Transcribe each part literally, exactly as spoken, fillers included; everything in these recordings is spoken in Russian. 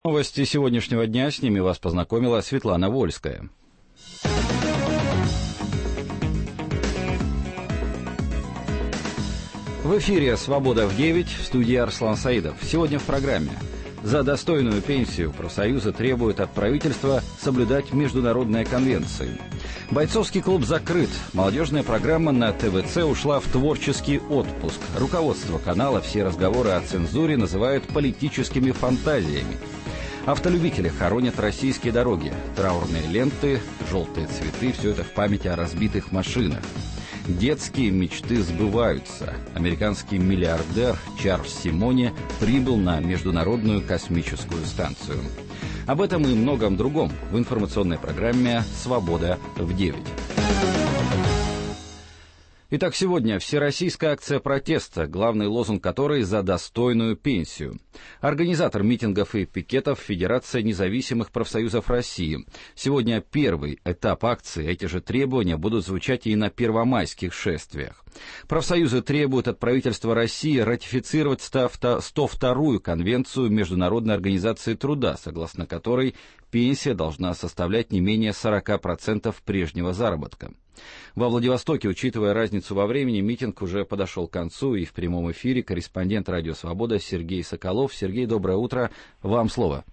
Новости сегодняшнего дня, с ними вас познакомила Светлана Вольская. В эфире «Свобода в девять», в студии Арслан Саидов. Сегодня в программе. За достойную пенсию профсоюзы требуют от правительства соблюдать международные конвенции. Бойцовский клуб закрыт. Молодежная программа на ТВЦ ушла в творческий отпуск. Руководство канала все разговоры о цензуре называют политическими фантазиями. Автолюбители хоронят российские дороги. Траурные ленты, желтые цветы – все это в память о разбитых машинах. Детские мечты сбываются. Американский миллиардер Чарльз Симони прибыл на Международную космическую станцию. Об этом и многом другом в информационной программе «Свобода в девять». Итак, сегодня всероссийская акция протеста, главный лозунг которой «За достойную пенсию». Организатор митингов и пикетов Федерация независимых профсоюзов России. Сегодня первый этап акции. Эти же требования будут звучать и на первомайских шествиях. Профсоюзы требуют от правительства России ратифицировать сто вторую конвенцию Международной организации труда, согласно которой пенсия должна составлять не менее сорок процентов прежнего заработка. Во Владивостоке, учитывая разницу во времени, митинг уже подошел к концу, и в прямом эфире корреспондент «Радио Свобода» Сергей Соколов. Сергей, доброе утро. Вам слово.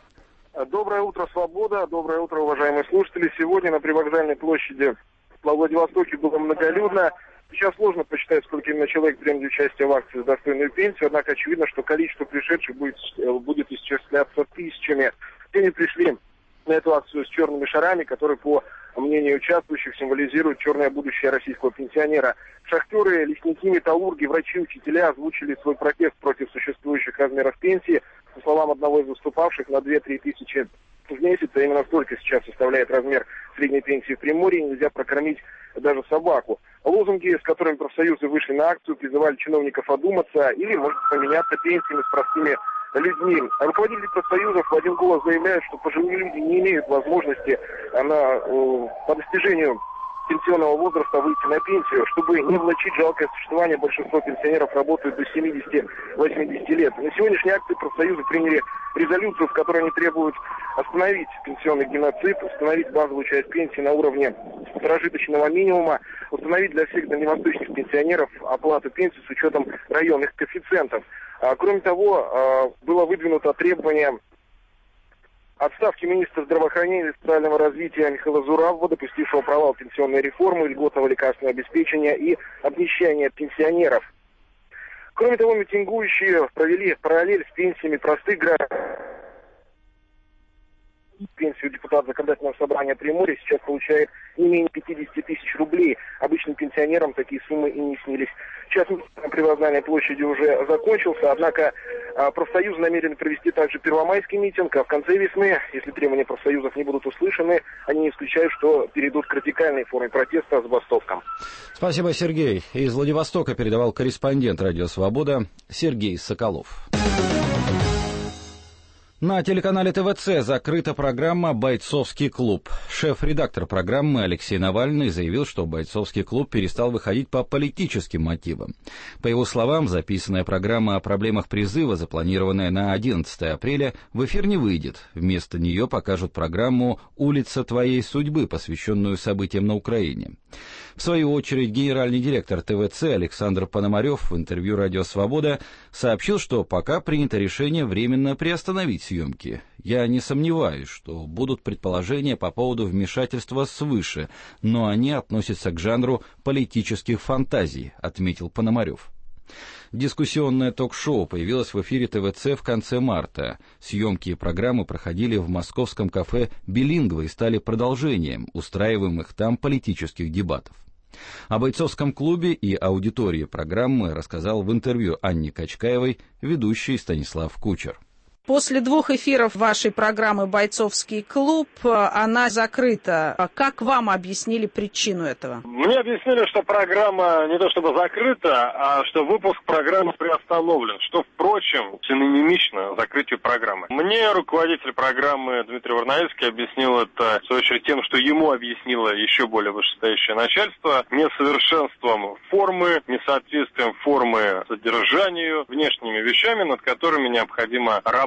Доброе утро, Свобода. Доброе утро, уважаемые слушатели. Сегодня на привокзальной площади во Владивостоке было многолюдно. Сейчас сложно посчитать, сколько именно человек примет участие в акции «За достойную пенсию», однако очевидно, что количество пришедших будет, будет исчисляться тысячами. Все не пришли на эту акцию с черными шарами, которые, по мнению участвующих, символизируют черное будущее российского пенсионера. Шахтеры, лесники, металлурги, врачи, учителя озвучили свой протест против существующих размеров пенсии. По словам одного из выступавших, на две-три тысячи в месяц, а именно столько сейчас составляет размер средней пенсии в Приморье, нельзя прокормить даже собаку. Лозунги, с которыми профсоюзы вышли на акцию, призывали чиновников одуматься или, может, поменяться пенсиями с простыми людьми. Руководители профсоюзов в один голос заявляют, что пожилые люди не имеют возможности на, по достижению пенсионного возраста выйти на пенсию. Чтобы не влачить жалкое существование, большинство пенсионеров работают до семидесяти-восьмидесяти лет. На сегодняшней акции профсоюзы приняли резолюцию, в которой они требуют остановить пенсионный геноцид, установить базовую часть пенсии на уровне прожиточного минимума, установить для всех дальневосточных пенсионеров оплату пенсии с учетом районных коэффициентов. А, кроме того, а, было выдвинуто требование отставки министра здравоохранения и социального развития Михаила Зурабова, допустившего провал пенсионной реформы, льготного лекарственного обеспечения и обнищания пенсионеров. Кроме того, митингующие провели параллель с пенсиями простых граждан. Пенсию депутата законодательного собрания Приморья сейчас получает не менее пятьдесят тысяч рублей. Обычным пенсионерам такие суммы и не снились. Сейчас на привокзальной площади уже закончился, однако профсоюзы намерены провести также первомайский митинг, а в конце весны, если требования профсоюзов не будут услышаны, они не исключают, что перейдут к радикальной форме протеста с забастовкам. Спасибо, Сергей. Из Владивостока передавал корреспондент «Радио Свобода» Сергей Соколов. На телеканале ТВЦ закрыта программа «Бойцовский клуб». Шеф-редактор программы Алексей Навальный заявил, что «Бойцовский клуб» перестал выходить по политическим мотивам. По его словам, записанная программа о проблемах призыва, запланированная на одиннадцатое апреля, в эфир не выйдет. Вместо нее покажут программу «Улица твоей судьбы», посвященную событиям на Украине. В свою очередь, генеральный директор ТВЦ Александр Пономарев в интервью «Радио Свобода» сообщил, что пока принято решение временно приостановить съемки. Я не сомневаюсь, что будут предположения по поводу вмешательства свыше, но они относятся к жанру политических фантазий, отметил Пономарев. Дискуссионное ток-шоу появилось в эфире ТВЦ в конце марта. Съемки программы проходили в московском кафе «Билингва» и стали продолжением устраиваемых там политических дебатов. О бойцовском клубе и аудитории программы рассказал в интервью Анне Качкаевой ведущий Станислав Кучер. После двух эфиров вашей программы «Бойцовский клуб» она закрыта. Как вам объяснили причину этого? Мне объяснили, что программа не то чтобы закрыта, а что выпуск программы приостановлен, что, впрочем, синонимично закрытию программы. Мне руководитель программы Дмитрий Варнаевский объяснил это, в свою очередь, тем, что ему объяснило еще более вышестоящее начальство, несовершенством формы, несоответствием формы содержанию, внешними вещами, над которыми необходимо работать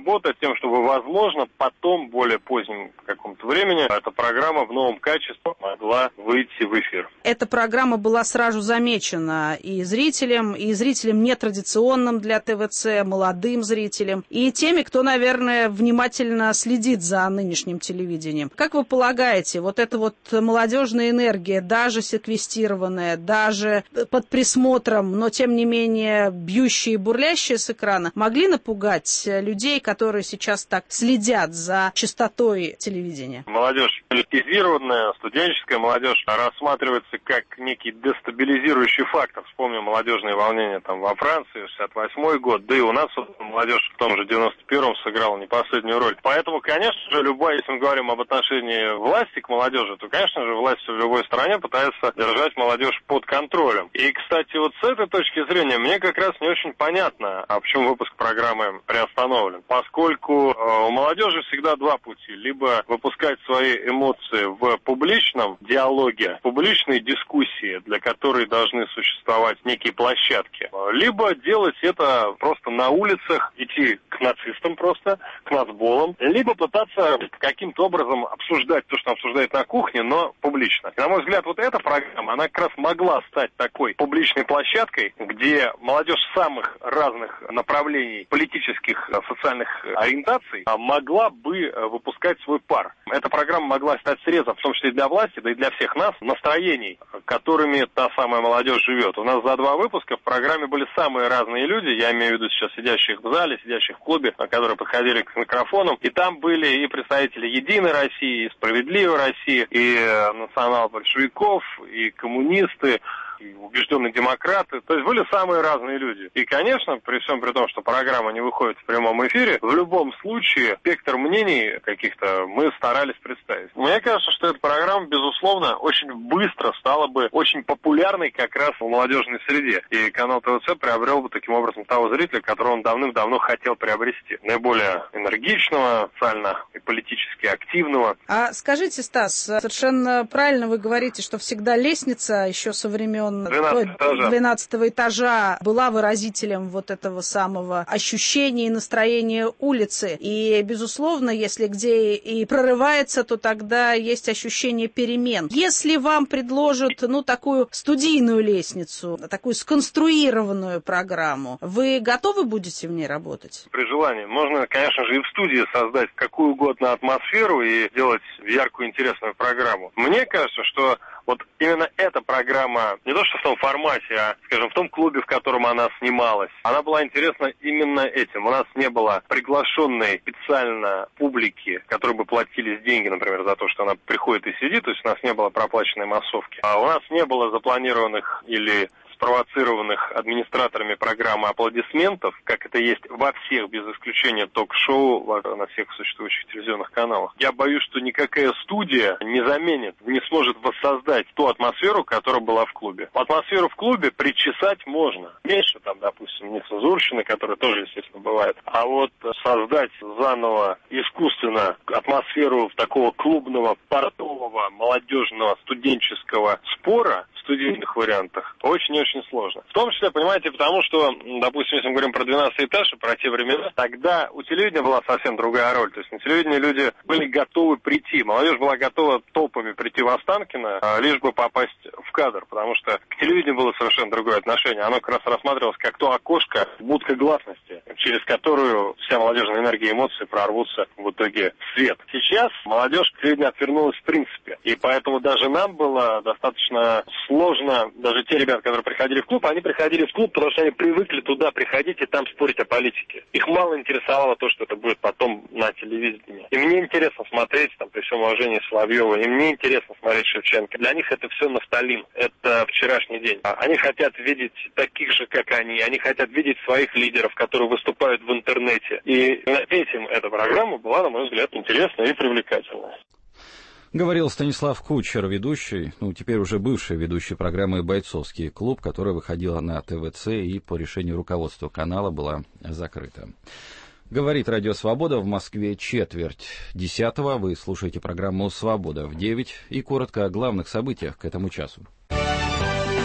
работать тем, чтобы, возможно, потом, более позднем каком-то времени, эта программа в новом качестве могла выйти в эфир. Эта программа была сразу замечена и зрителям, и зрителям нетрадиционным для ТВЦ, молодым зрителям, и теми, кто, наверное, внимательно следит за нынешним телевидением. Как вы полагаете, вот эта вот молодежная энергия, даже секвестированная, даже под присмотром, но тем не менее бьющая и бурлящая с экрана, могли напугать людей, которые сейчас так следят за частотой телевидения? Молодежь политизированная, студенческая молодежь рассматривается как некий дестабилизирующий фактор. Вспомним молодежные волнения там во Франции, шестьдесят восьмой год, да и у нас молодежь в том же девяносто первом сыграла не последнюю роль. Поэтому, конечно же, любая, если мы говорим об отношении власти к молодежи, то, конечно же, власть в любой стране пытается держать молодежь под контролем. И, кстати, вот с этой точки зрения мне как раз не очень понятно, а почему выпуск программы приостановлен. Поскольку э, у молодежи всегда два пути. Либо выпускать свои эмоции в публичном диалоге, публичной дискуссии, для которой должны существовать некие площадки, либо делать это просто на улицах, идти к нацистам просто, к нацболам, либо пытаться каким-то образом обсуждать то, что обсуждает на кухне, но публично. И, на мой взгляд, вот эта программа, она как раз могла стать такой публичной площадкой, где молодежь самых разных направлений политических, социальных ориентаций могла бы выпускать свой пар. Эта программа могла стать срезом, в том числе и для власти, да и для всех нас, настроений, которыми та самая молодежь живет. У нас за два выпуска в программе были самые разные люди, я имею в виду сейчас сидящих в зале, сидящих в клубе, которые подходили к микрофонам, и там были и представители Единой России, и Справедливой России, и национал-большевиков, и коммунисты, и убежденные демократы, то есть были самые разные люди. И, конечно, при всем при том, что программа не выходит в прямом эфире, в любом случае спектр мнений каких-то мы старались представить. Мне кажется, что эта программа, безусловно, очень быстро стала бы очень популярной как раз в молодежной среде. И канал ТВЦ приобрел бы таким образом того зрителя, которого он давным-давно хотел приобрести. Наиболее энергичного, социально и политически активного. А скажите, Стас, совершенно правильно вы говорите, что всегда лестница еще со времен двенадцатого этажа была выразителем вот этого самого ощущения и настроения улицы. И, безусловно, если где и прорывается, то тогда есть ощущение перемен. Если вам предложат, ну, такую студийную лестницу, такую сконструированную программу, вы готовы будете в ней работать? При желании. Можно, конечно же, и в студии создать какую угодно атмосферу и делать яркую, интересную программу. Мне кажется, что вот именно эта программа, не то что в том формате, а, скажем, в том клубе, в котором она снималась, она была интересна именно этим. У нас не было приглашенной специально публики, которой бы платились деньги, например, за то, что она приходит и сидит, то есть у нас не было проплаченной массовки. А у нас не было запланированных или спровоцированных администраторами программы аплодисментов, как это есть во всех, без исключения, ток-шоу на всех существующих телевизионных каналах. Я боюсь, что никакая студия не заменит, не сможет воссоздать ту атмосферу, которая была в клубе. Атмосферу в клубе причесать можно. Меньше там, допустим, нецензурщины, которая тоже, естественно, бывает. А вот создать заново искусственно атмосферу такого клубного, портового, молодежного, студенческого спора в студийных вариантах очень-очень сложно. В том числе, понимаете, потому что, допустим, если мы говорим про двенадцатый этаж и про те времена, тогда у телевидения была совсем другая роль. То есть на телевидении люди были готовы прийти. Молодежь была готова толпами прийти в Останкино, лишь бы попасть в кадр, потому что к телевидению было совершенно другое отношение. Оно как раз рассматривалось как то окошко, будка гласности, через которую вся молодежная энергия и эмоции прорвутся в итоге в свет. Сейчас молодежь к телевидению отвернулась в принципе. И поэтому даже нам было достаточно сложно, даже те ребята, которые приходили в клуб, они приходили в клуб, потому что они привыкли туда приходить и там спорить о политике. Их мало интересовало то, что это будет потом на телевидении. И мне интересно смотреть, там, при всем уважении Соловьева, и мне интересно смотреть Шевченко. Для них это все нафталин, это вчерашний день. Они хотят видеть таких же, как они, они хотят видеть своих лидеров, которые выступают в интернете. И этим эта программа была, на мой взгляд, интересная и привлекательная. Говорил Станислав Кучер, ведущий, ну, теперь уже бывший ведущий программы «Бойцовский клуб», которая выходила на ТВЦ и по решению руководства канала была закрыта. Говорит Радио Свобода, в Москве четверть десятого. Вы слушаете программу «Свобода» в девять. И коротко о главных событиях к этому часу.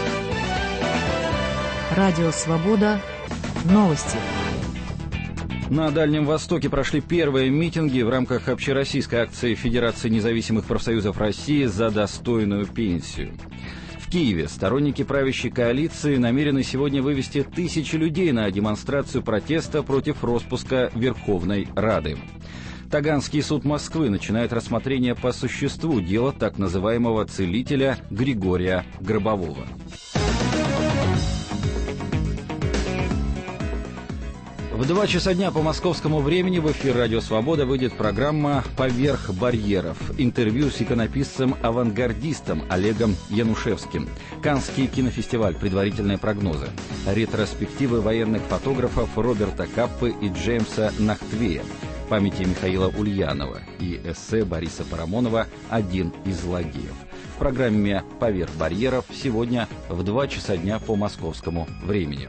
Радио Свобода. Новости. На Дальнем Востоке прошли первые митинги в рамках общероссийской акции Федерации независимых профсоюзов России «За достойную пенсию». В Киеве сторонники правящей коалиции намерены сегодня вывести тысячи людей на демонстрацию протеста против распуска Верховной Рады. Таганский суд Москвы начинает рассмотрение по существу дела так называемого целителя Григория Гробового. В два часа дня по московскому времени в эфир «Радио Свобода» выйдет программа «Поверх барьеров». Интервью с иконописцем-авангардистом Олегом Янушевским. Каннский кинофестиваль. Предварительные прогнозы. Ретроспективы военных фотографов Роберта Каппы и Джеймса Нахтвея. Памяти Михаила Ульянова и эссе Бориса Парамонова «Один из злодеев». В программе «Поверх барьеров» сегодня в два часа дня по московскому времени.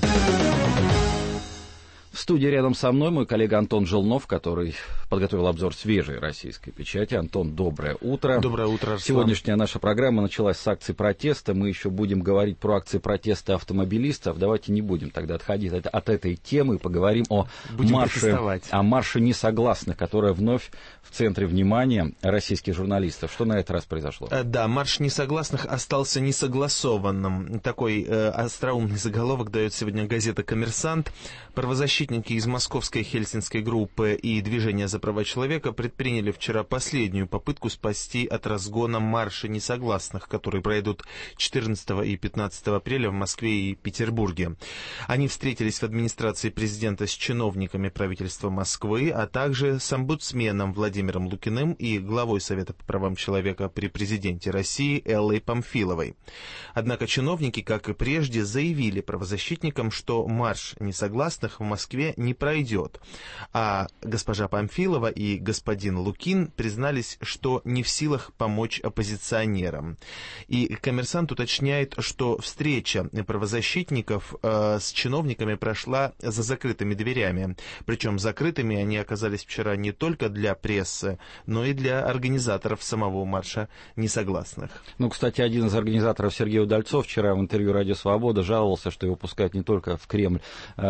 В студии рядом со мной мой коллега Антон Желнов, который подготовил обзор свежей российской печати. Антон, доброе утро. Доброе утро, Руслан. Сегодняшняя наша программа началась с акции протеста. Мы еще будем говорить про акции протеста автомобилистов. Давайте не будем тогда отходить от, от этой темы и поговорим о марше, о марше несогласных, которая вновь в центре внимания российских журналистов. Что на этот раз произошло? Да, марш несогласных остался несогласованным. Такой э, остроумный заголовок дает сегодня газета «Коммерсант». Правозащитники из московской хельсинской группы и движения за права человека предприняли вчера последнюю попытку спасти от разгона марши несогласных, которые пройдут четырнадцатого и пятнадцатого апреля в Москве и Петербурге. Они встретились в администрации президента с чиновниками правительства Москвы, а также с омбудсменом Владимиром Лукиным и главой Совета по правам человека при президенте России Эллой Памфиловой. Однако чиновники, как и прежде, заявили правозащитникам, что марш несогласных в Москве не пройдет, а госпожа Памфилова и господин Лукин признались, что не в силах помочь оппозиционерам. И «Коммерсант» уточняет, что встреча правозащитников э, с чиновниками прошла за закрытыми дверями. Причем закрытыми они оказались вчера не только для прессы, но и для организаторов самого марша несогласных. Ну, кстати, один из организаторов, Сергей Удальцов, вчера в интервью «Радио Свобода» жаловался, что его пускают не только в Кремль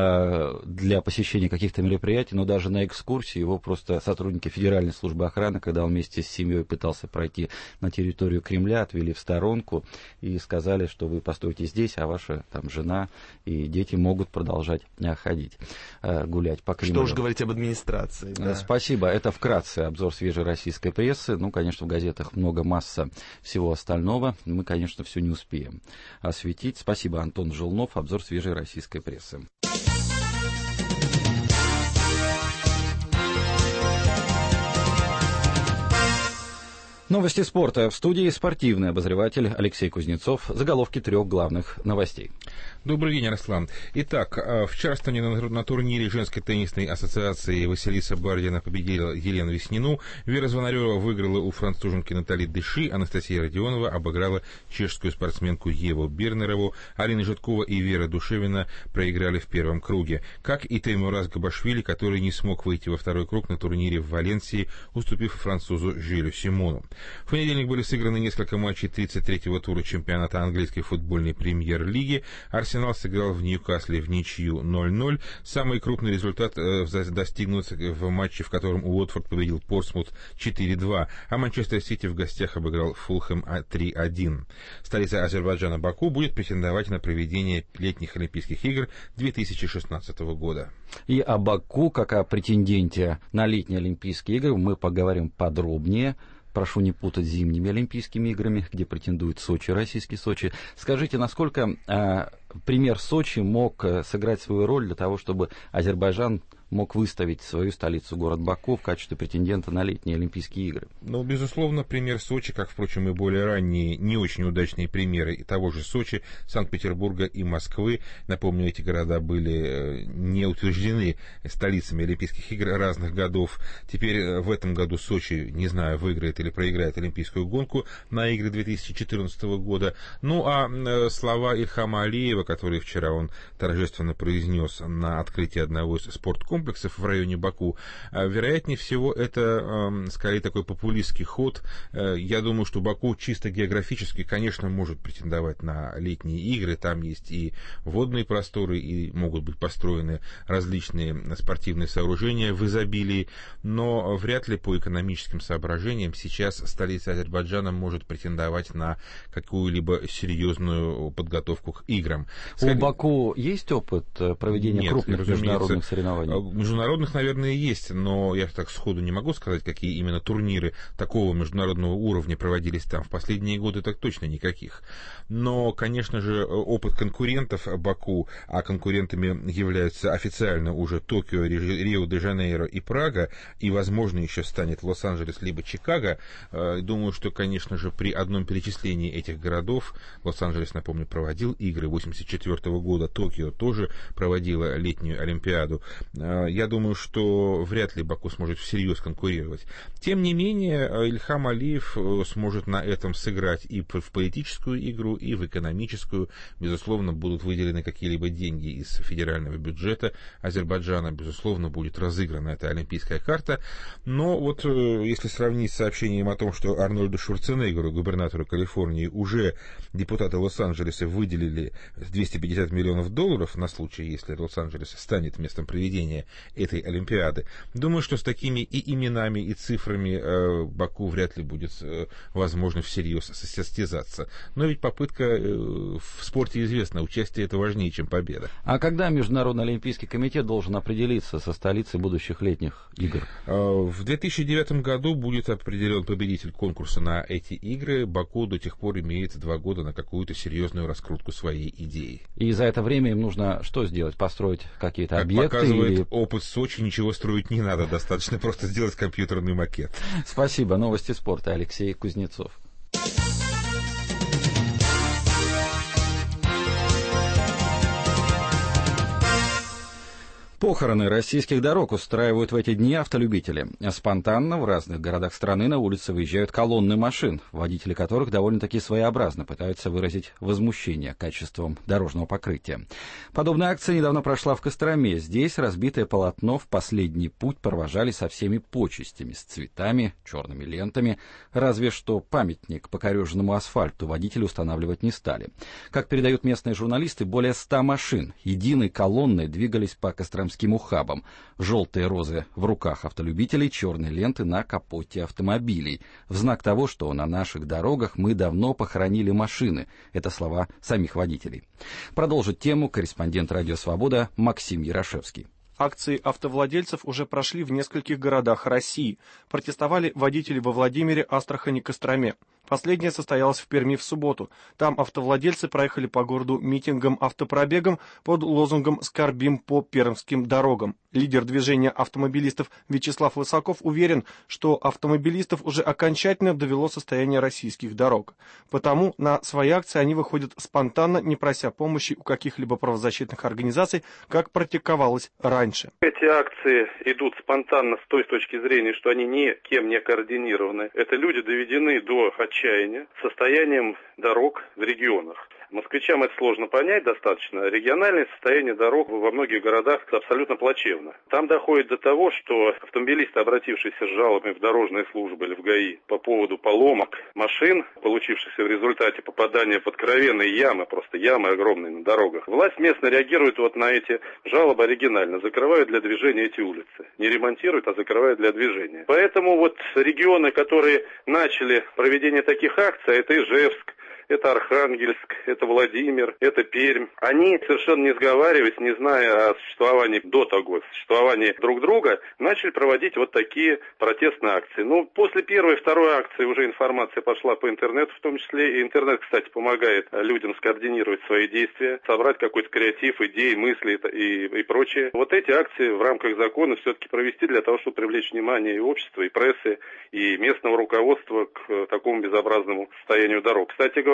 э, для посещения каких-то мероприятий, но даже на экскурсии. Его просто сотрудники Федеральной службы охраны, когда он вместе с семьей пытался пройти на территорию Кремля, отвели в сторонку и сказали, что вы постойте здесь, а ваша там жена и дети могут продолжать ходить, гулять по Кремлю. Что уж говорить об администрации. Да. Спасибо. Это вкратце обзор свежей российской прессы. Ну, конечно, в газетах много, масса всего остального. Мы, конечно, все не успеем осветить. Спасибо, Антон Желнов. Обзор свежей российской прессы. Новости спорта. В студии спортивный обозреватель Алексей Кузнецов. Заголовки трех главных новостей. Добрый день, Руслан. Итак, вчерашнее на, на турнире женской теннисной ассоциации Василиса Бардина победила Елену Веснину. Вера Звонарева выиграла у француженки Натали Деши. Анастасия Родионова обыграла чешскую спортсменку Еву Бернерову. Алина Житкова и Вера Душевина проиграли в первом круге. Как и Теймураз Габашвили, который не смог выйти во второй круг на турнире в Валенсии, уступив французу Жилю Симону. В понедельник были сыграны несколько матчей тридцать третьего тура чемпионата английской футбольной премьер-лиги. Арсенал сыграл в Ньюкасле в ничью ноль ноль. Самый крупный результат э, достигнут в матче, в котором Уотфорд победил Портсмут четыре два, а Манчестер Сити в гостях обыграл Фулхэм три один. Столица Азербайджана Баку будет претендовать на проведение летних Олимпийских игр две тысячи шестнадцатого года. И о Баку, как о претенденте на летние Олимпийские игры, мы поговорим подробнее. Прошу не путать с зимними Олимпийскими играми, где претендует Сочи, российский Сочи. Скажите, насколько э, пример Сочи мог э, сыграть свою роль для того, чтобы Азербайджан мог выставить свою столицу, город Баку, в качестве претендента на летние Олимпийские игры? Ну, безусловно, пример Сочи, как, впрочем, и более ранние, не очень удачные примеры и того же Сочи, Санкт-Петербурга и Москвы. Напомню, эти города были не утверждены столицами Олимпийских игр разных годов. Теперь в этом году Сочи, не знаю, выиграет или проиграет Олимпийскую гонку на игры две тысячи четырнадцатого года. Ну, а слова Ильхама Алиева, которые вчера он торжественно произнес на открытии одного из спорткомплексов, комплексов в районе Баку. Вероятнее всего, это скорее такой популистский ход. Я думаю, что Баку чисто географически, конечно, может претендовать на летние игры. Там есть и водные просторы, и могут быть построены различные спортивные сооружения в изобилии, но вряд ли по экономическим соображениям сейчас столица Азербайджана может претендовать на какую-либо серьезную подготовку к играм. У Баку есть опыт проведения Нет, крупных международных соревнований? Международных, наверное, есть, но я так сходу не могу сказать, какие именно турниры такого международного уровня проводились там. В последние годы так точно никаких. Но, конечно же, опыт конкурентов Баку, а конкурентами являются официально уже Токио, Рио-де-Жанейро и Прага, и, возможно, еще станет Лос-Анджелес либо Чикаго. Думаю, что, конечно же, при одном перечислении этих городов, Лос-Анджелес, напомню, проводил игры восемьдесят четвёртого года, Токио тоже проводила летнюю Олимпиаду. Я думаю, что вряд ли Баку сможет всерьез конкурировать. Тем не менее, Ильхам Алиев сможет на этом сыграть и в политическую игру, и в экономическую. Безусловно, будут выделены какие-либо деньги из федерального бюджета Азербайджана. Безусловно, будет разыграна эта олимпийская карта. Но вот если сравнить с сообщением о том, что Арнольду Шварценеггеру, губернатору Калифорнии, уже депутаты Лос-Анджелеса выделили двести пятьдесят миллионов долларов на случай, если Лос-Анджелес станет местом проведения этой Олимпиады, думаю, что с такими и именами, и цифрами э, Баку вряд ли будет э, возможно всерьез состязаться. Но ведь попытка э, в спорте известна, участие это важнее, чем победа. А когда Международный олимпийский комитет должен определиться со столицей будущих летних игр? В две тысячи девятом году будет определен победитель конкурса на эти игры. Баку до тех пор имеет два года на какую-то серьезную раскрутку своей идеи. И за это время им нужно что сделать? Построить какие-то как объекты? Как показывает или... опыт Сочи, ничего строить не надо, достаточно просто сделать компьютерный макет. Спасибо. Новости спорта. Алексей Кузнецов. Похороны российских дорог устраивают в эти дни автолюбители. Спонтанно в разных городах страны на улицы выезжают колонны машин, водители которых довольно-таки своеобразно пытаются выразить возмущение качеством дорожного покрытия. Подобная акция недавно прошла в Костроме. Здесь разбитое полотно в последний путь провожали со всеми почестями, с цветами, черными лентами. Разве что памятник покореженному асфальту водители устанавливать не стали. Как передают местные журналисты, более ста машин единой колонной двигались по Костромским ухабам. Желтые розы в руках автолюбителей, черные ленты на капоте автомобилей. В знак того, что на наших дорогах мы давно похоронили машины. Это слова самих водителей. Продолжит тему корреспондент «Радио Свобода» Максим Ярошевский. Акции автовладельцев уже прошли в нескольких городах России. Протестовали водители во Владимире, Астрахани, Костроме. Последняя состоялась в Перми в субботу. Там автовладельцы проехали по городу митингом-автопробегом под лозунгом «Скорбим по пермским дорогам». Лидер движения автомобилистов Вячеслав Высоков уверен, что автомобилистов уже окончательно довело состояние российских дорог. Потому на свои акции они выходят спонтанно, не прося помощи у каких-либо правозащитных организаций, как практиковалось раньше. Эти акции идут спонтанно с той точки зрения, что они никем не координированы. Это люди доведены до отчаяния состоянием дорог в регионах. Москвичам это сложно понять достаточно. Региональное состояние дорог во многих городах абсолютно плачевно. Там доходит до того, что автомобилисты, обратившиеся с жалобами в дорожные службы или в ГАИ по поводу поломок машин, получившихся в результате попадания в откровенные ямы, просто ямы огромные на дорогах, власть местная реагирует вот на эти жалобы оригинально, закрывают для движения эти улицы. Не ремонтируют, а закрывают для движения. Поэтому вот регионы, которые начали проведение таких акций, это Ижевск, это Архангельск, это Владимир, это Пермь. Они, совершенно не сговариваясь, не зная о существовании до того, существовании друг друга, начали проводить вот такие протестные акции. Ну, после первой и второй акции уже информация пошла по интернету, в том числе. И интернет, кстати, помогает людям скоординировать свои действия, собрать какой-то креатив, идеи, мысли и, и прочее. Вот эти акции в рамках закона все-таки провести для того, чтобы привлечь внимание и общества, и прессы, и местного руководства к такому безобразному состоянию дорог. Кстати говоря,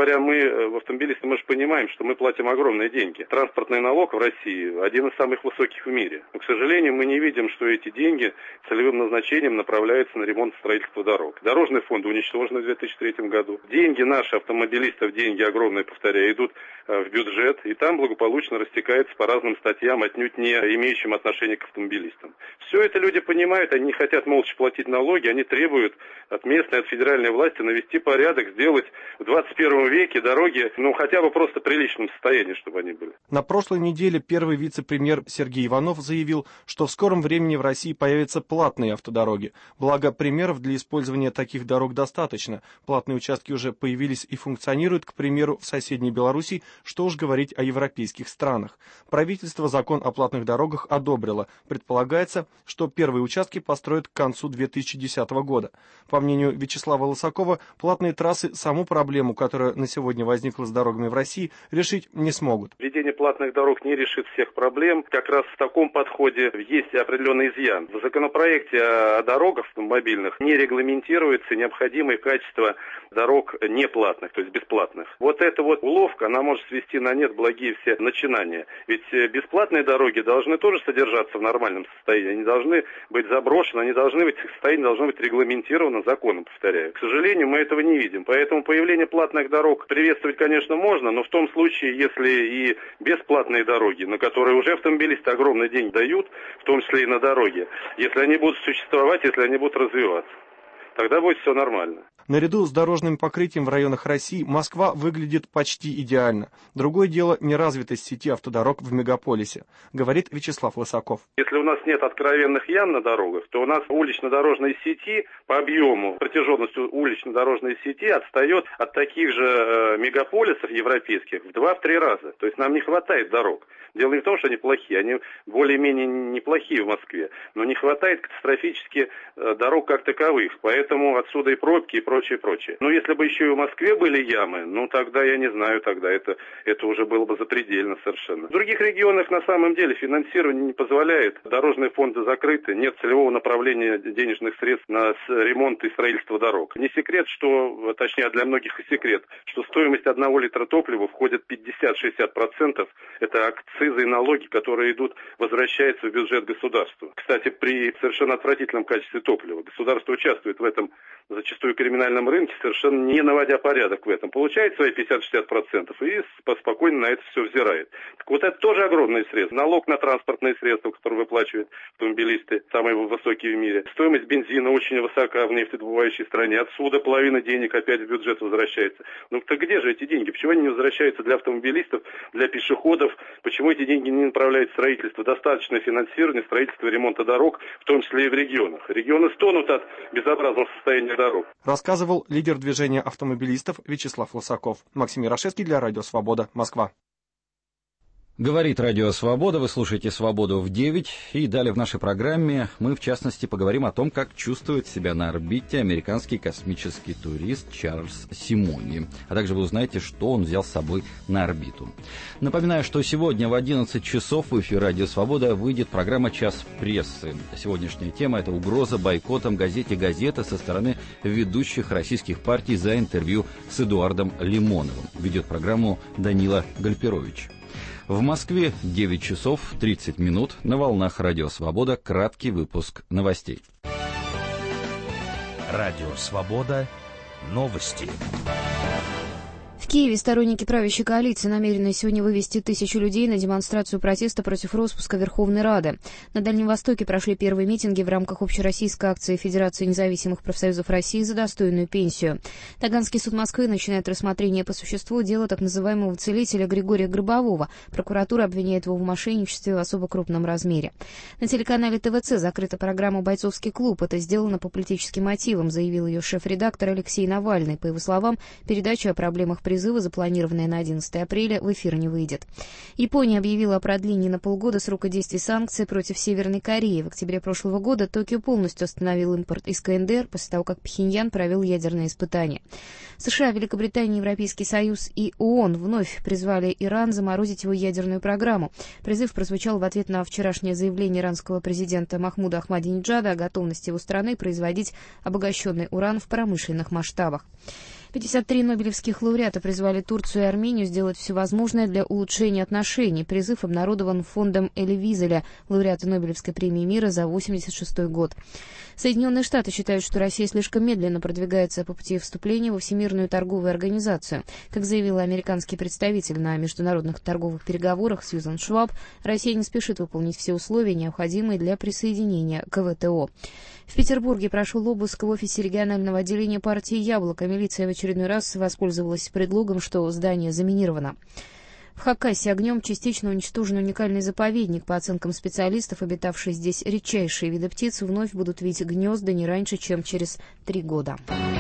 говоря, мы, автомобилисты, мы же понимаем, что мы платим огромные деньги. Транспортный налог в России один из самых высоких в мире. Но, к сожалению, мы не видим, что эти деньги целевым назначением направляются на ремонт и строительство дорог. Дорожные фонды уничтожены в две тысячи третьем году. Деньги наших автомобилистов, деньги огромные, повторяю, идут в бюджет, и там благополучно растекаются по разным статьям, отнюдь не имеющим отношения к автомобилистам. Все это люди понимают, они не хотят молча платить налоги, они требуют от местной, от федеральной власти навести порядок, сделать в двадцать первом веке дороги, ну, хотя бы просто в приличном состоянии, чтобы они были. На прошлой неделе первый вице-премьер Сергей Иванов заявил, что в скором времени в России появятся платные автодороги. Благо, примеров для использования таких дорог достаточно. Платные участки уже появились и функционируют, к примеру, в соседней Беларуси, что уж говорить о европейских странах. Правительство закон о платных дорогах одобрило. Предполагается, что первые участки построят к концу две тысячи десятого года. По мнению Вячеслава Лысакова, платные трассы саму проблему, которая на сегодня возникла с дорогами в России, решить не смогут. Введение платных дорог не решит всех проблем. Как раз в таком подходе есть определенный изъян. В законопроекте о дорогах автомобильных не регламентируется необходимое качество дорог неплатных, то есть бесплатных. Вот эта вот уловка, она может свести на нет благие все начинания. Ведь бесплатные дороги должны тоже содержаться в нормальном состоянии. Они должны быть заброшены, они должны быть, их состояние должно быть регламентировано законом, повторяю. К сожалению, мы этого не видим. Поэтому появление платных дорог приветствовать, конечно, можно, но в том случае, если и бесплатные дороги, на которые уже автомобилисты огромные деньги дают, в том числе и на дороге, если они будут существовать, если они будут развиваться, тогда будет все нормально. Наряду с дорожным покрытием в районах России Москва выглядит почти идеально. Другое дело – неразвитость сети автодорог в мегаполисе, говорит Вячеслав Лысаков. Если у нас нет откровенных ям на дорогах, то у нас улично-дорожной сети по объему, протяженностью улично-дорожной сети отстает от таких же э, мегаполисов европейских в два-три раза. То есть нам не хватает дорог. Дело не в том, что они плохие, они более-менее неплохие в Москве, но не хватает катастрофически э, дорог как таковых. Поэтому отсюда и пробки, и прочее. Прочее, прочее. Но если бы еще и в Москве были ямы, ну тогда я не знаю, тогда это, это уже было бы запредельно совершенно. В других регионах на самом деле финансирование не позволяет, дорожные фонды закрыты, нет целевого направления денежных средств на ремонт и строительство дорог. Не секрет, что, точнее для многих и секрет, что стоимость одного литра топлива входит пятьдесят-шестьдесят процентов, это акцизы и налоги, которые идут, возвращаются в бюджет государства. Кстати, при совершенно отвратительном качестве топлива государство участвует в этом зачастую криминальном рынке, совершенно не наводя порядок в этом. Получает свои пятьдесят-шестьдесят процентов и спокойно на это все взирает. Так вот это тоже огромные средства. Налог на транспортные средства, которые выплачивают автомобилисты, самые высокие в мире. Стоимость бензина очень высока в нефтедобывающей стране. Отсюда половина денег опять в бюджет возвращается. Ну так где же эти деньги? Почему они не возвращаются для автомобилистов, для пешеходов? Почему эти деньги не направляют в строительство? Достаточное финансирование строительства и ремонта дорог, в том числе и в регионах. Регионы стонут от безобразного состояния дорог. Рассказывал лидер движения автомобилистов Вячеслав Лысаков. Максим Ярошевский для Радио Свобода, Москва. Говорит Радио Свобода, вы слушаете «Свободу в девять», и далее в нашей программе мы, в частности, поговорим о том, как чувствует себя на орбите американский космический турист Чарльз Симони, а также вы узнаете, что он взял с собой на орбиту. Напоминаю, что сегодня в одиннадцать часов в эфир Радио Свобода выйдет программа «Час прессы». Сегодняшняя тема – это угроза бойкотом газете «Газета» со стороны ведущих российских партий за интервью с Эдуардом Лимоновым. Ведет программу Данила Гальперович. В Москве девять часов тридцать минут, на волнах Радио Свобода краткий выпуск новостей. Радио Свобода. Новости. В Киеве сторонники правящей коалиции намерены сегодня вывести тысячу людей на демонстрацию протеста против распуска Верховной Рады. На Дальнем Востоке прошли первые митинги в рамках общероссийской акции Федерации независимых профсоюзов России за достойную пенсию. Таганский суд Москвы начинает рассмотрение по существу дела так называемого целителя Григория Гробового. Прокуратура обвиняет его в мошенничестве в особо крупном размере. На телеканале тэ вэ цэ закрыта программа «Бойцовский клуб». Это сделано по политическим мотивам, заявил ее шеф-редактор Алексей Навальный. По его словам, передача о проблемах призыва, запланированная на одиннадцатое апреля, в эфир не выйдет. Япония объявила о продлении на полгода срока действия санкций против Северной Кореи. В октябре прошлого года Токио полностью остановил импорт из ка эн дэ эр после того, как Пхеньян провел ядерные испытания. США, Великобритания, Европейский Союз и ООН вновь призвали Иран заморозить его ядерную программу. Призыв прозвучал в ответ на вчерашнее заявление иранского президента Махмуда Ахмадинеджада о готовности его страны производить обогащенный уран в промышленных масштабах. пятьдесят три нобелевских лауреата призвали Турцию и Армению сделать все возможное для улучшения отношений. Призыв обнародован фондом Эли Визеля, лауреата Нобелевской премии мира за восемьдесят шестой год. Соединенные Штаты считают, что Россия слишком медленно продвигается по пути вступления во Всемирную торговую организацию. Как заявила американский представитель на международных торговых переговорах Сьюзан Шваб, Россия не спешит выполнить все условия, необходимые для присоединения к вэ тэ о. В Петербурге прошел обыск в офисе регионального отделения партии «Яблоко». Милиция в очередной раз воспользовалась предлогом, что здание заминировано. В Хакасии огнем частично уничтожен уникальный заповедник. По оценкам специалистов, обитавшие здесь редчайшие виды птиц вновь будут видеть гнезда не раньше, чем через три года.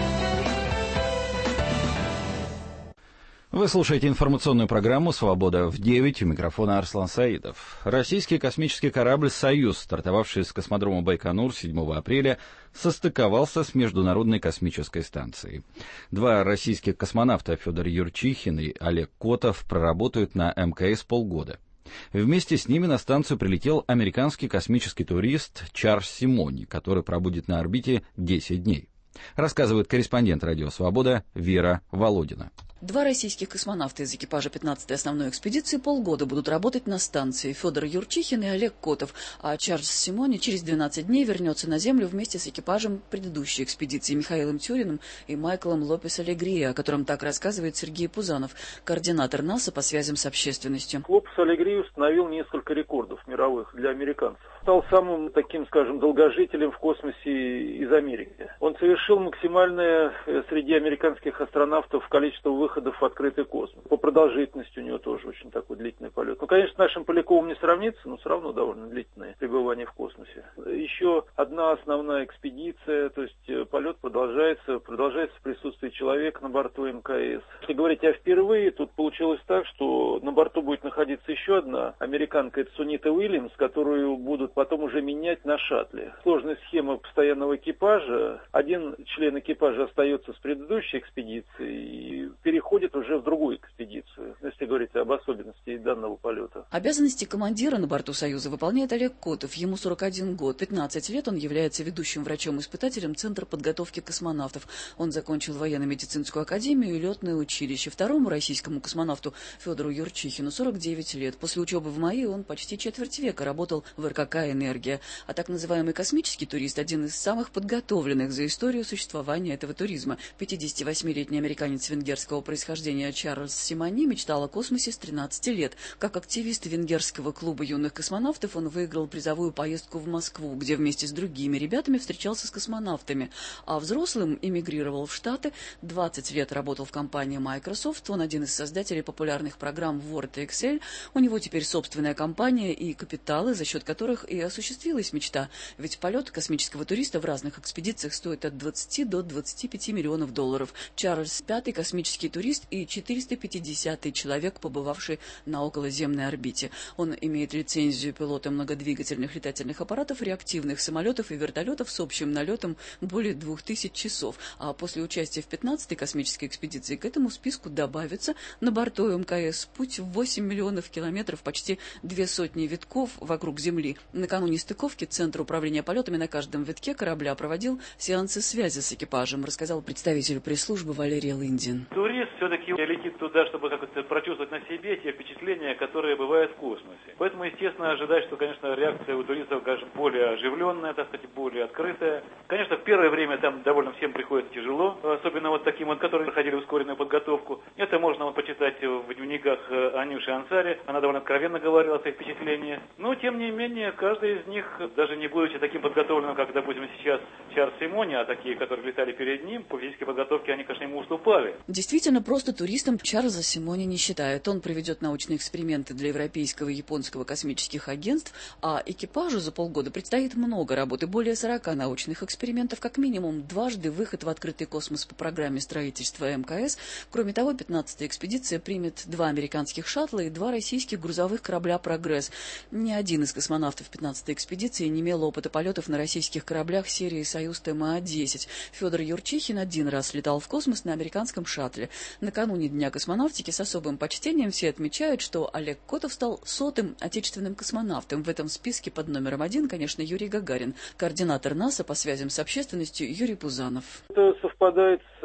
Вы слушаете информационную программу «Свобода в девять». У микрофона Арслан Саидов. Российский космический корабль «Союз», стартовавший с космодрома Байконур седьмого апреля, состыковался с Международной космической станцией. Два российских космонавта, Федор Юрчихин и Олег Котов, проработают на эм ка эс полгода. Вместе с ними на станцию прилетел американский космический турист Чарльз Симони, который пробудет на орбите десять дней. Рассказывает корреспондент «Радио Свобода» Вера Володина. Два российских космонавта из экипажа пятнадцатой основной экспедиции полгода будут работать на станции. Федор Юрчихин и Олег Котов. А Чарльз Симони через двенадцать дней вернется на Землю вместе с экипажем предыдущей экспедиции Михаилом Тюриным и Майклом Лопес-Алегрия, о котором так рассказывает Сергей Пузанов, координатор НАСА по связям с общественностью. Лопес-Алегрия установил несколько рекордов мировых для американцев. Стал самым таким, скажем, долгожителем в космосе из Америки. Он совершил максимальное среди американских астронавтов количество выходов в открытый космос. По продолжительности у него тоже очень такой длительный полет. Ну, конечно, с нашим Поляковым не сравнится, но все равно довольно длительное пребывание в космосе. Еще одна основная экспедиция, то есть полет продолжается, продолжается в присутствии человека на борту эм ка эс. Если говорить о впервые, тут получилось так, что на борту будет находиться еще одна американка, это Сунита Уильямс, которую будут потом уже менять на шаттле. Сложная схема постоянного экипажа. Один член экипажа остается с предыдущей экспедиции и переходит уже в другую экспедицию, если говорить об особенности данного полета. Обязанности командира на борту «Союза» выполняет Олег Котов. Ему сорок один год. пятнадцать лет он является ведущим врачом-испытателем Центра подготовки космонавтов. Он закончил военно-медицинскую академию и летное училище. Второму российскому космонавту Федору Юрчихину сорок девять лет. После учебы в МАИ он почти четверть века работал в эр ка ка «Энергия». А так называемый космический турист – один из самых подготовленных за историю существования этого туризма. пятидесятивосьмилетний американец венгерского происхождения Чарльз Симони мечтал о космосе с тринадцати лет. Как активист венгерского клуба юных космонавтов он выиграл призовую поездку в Москву, где вместе с другими ребятами встречался с космонавтами. А взрослым эмигрировал в Штаты, двадцать лет работал в компании Microsoft, он один из создателей популярных программ Word и Excel. У него теперь собственная компания и капиталы, за счет которых и осуществилась мечта. Ведь полет космического туриста в разных экспедициях стоит от двадцати до двадцати пяти миллионов долларов. Чарльз – пятый космический турист и четыреста пятидесятый человек, побывавший на околоземной орбите. Он имеет лицензию пилота многодвигательных летательных аппаратов, реактивных самолетов и вертолетов с общим налетом более двух тысяч часов. А после участия в пятнадцатой космической экспедиции к этому списку добавится на борту эм ка эс путь в восемь миллионов километров, почти две сотни витков вокруг Земли. Накануне стыковки Центр управления полетами на каждом витке корабля проводил сеансы связи с экипажем, рассказал представитель пресс-службы Валерий Лындин. Турист все-таки летит туда, чтобы как-то прочувствовать на себе те впечатления, которые бывают в космосе. Поэтому, естественно, ожидать, что, конечно, реакция у туристов, конечно, более оживленная, так сказать, более открытая. Конечно, в первое время там довольно всем приходится тяжело, особенно вот таким вот, которые проходили ускоренную подготовку. Это можно вот почитать в дневниках Анюши Ансари. Она довольно откровенно говорила о своих впечатлениях. Но, тем не менее, каждый из них, даже не будучи таким подготовленным, как, допустим, сейчас Чарльз Симони, а такие, которые летали перед ним, по физической подготовке они, конечно, ему уступали. Действительно, просто туристом Чарльза Симони не считают. Он проведет научные эксперименты для европейского и японского космических агентств, а экипажу за полгода предстоит много работы, более сорока научных экспериментов, как минимум дважды выход в открытый космос по программе строительства эм ка эс. Кроме того, пятнадцатая экспедиция примет два американских шаттла и два российских грузовых корабля «Прогресс». Ни один из космонавтов пятнадцатой экспедиции не имел опыта полетов на российских кораблях серии «Союз тэ эм а десять». Федор Юрчихин один раз летал в космос на американском шаттле. Накануне Дня космонавтики с особым почтением все отмечают, что Олег Котов стал сотым отечественным космонавтом. В этом списке под номером один, конечно, Юрий Гагарин. Координатор НАСА по связям с общественностью Юрий Пузанов. Это совпадает с